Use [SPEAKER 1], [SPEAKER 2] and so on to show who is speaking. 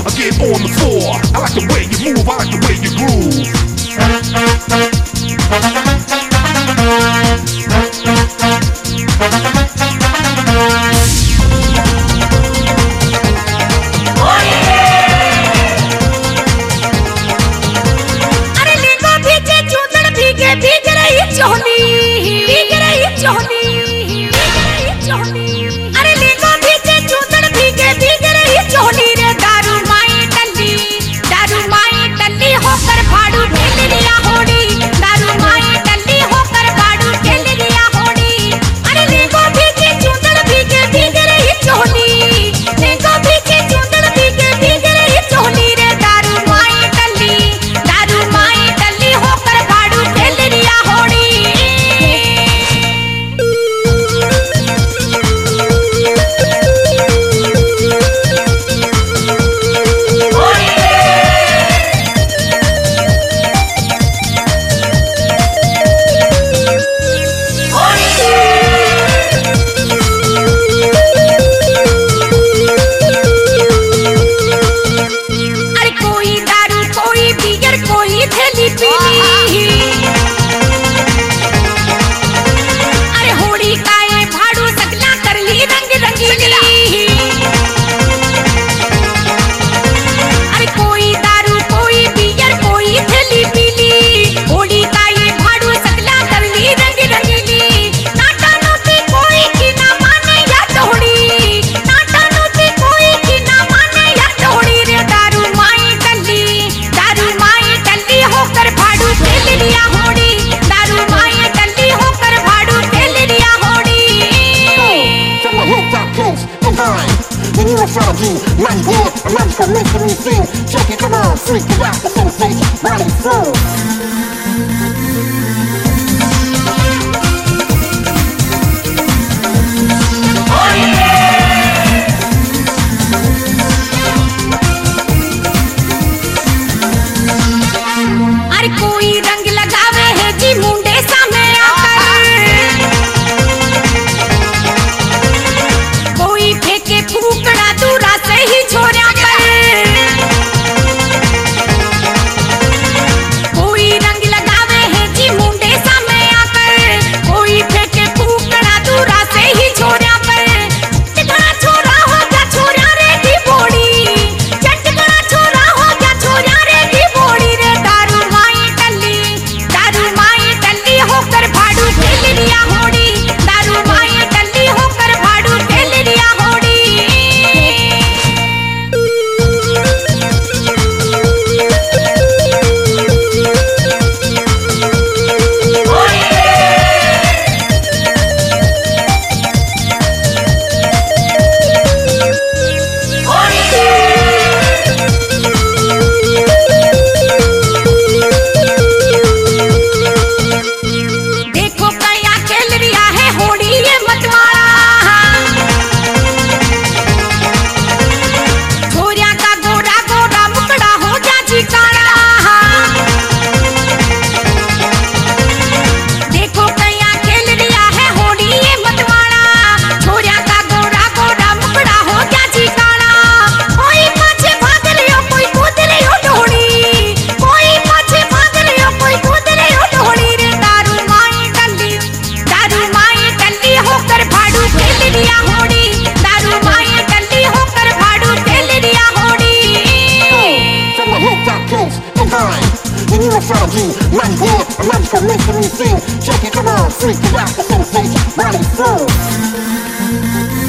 [SPEAKER 1] get on the floor. I like the way you move, I like the way you groove. Then you in front of you, man good, a man's for making me sing. Check it, come on, freak it out, the sensation, body soul.
[SPEAKER 2] अरे कोई रंग लगावे है जी मुंडे सामने आकर, कोई फेंके फूकड़ा दूरा से ही छोड़ा कर, कोई रंग लगावे है जी मुंडे सामने आकर, कोई फेंके फूकड़ा दूरा से ही छोड़ा कर। चटकना छोरा हो गया छोरा रे की बोड़ी, चटकना छोरा हो गया छोरा रे की बोड़ी रे। दारू माई टल्ली होकर भाड़ू खेल लिया होड़ी, दारू माई टल्ली होकर भाड़ू खेल लिया होड़ी। देखो कया खेल रिया है होड़ी ये मतवाड़ा, छोरिया का गोरा गोरा मुकड़ा हो जा जी काड़ा। देखो कया खेल रिया है होड़ी ये मतवाड़ा, छोरिया का गोरा गोरा मुकड़ा हो जा जी काड़ा। कोई पाछे भाग लियो कोई कूद लियो ढोड़ी, कोई पाछे भाग लियो कोई कूद लियो ढोड़ी रे। दारू माई टल्ली होकर भाड़ू खेल लिया होड़ी, दारू माई टल्ली होकर भाड़ू खेल लिया होड़ी।
[SPEAKER 1] From the hook that close and fine. Then you in front of you, man good, a man's for making me sing. Check it, come on, freak it out, the sensation, body soul.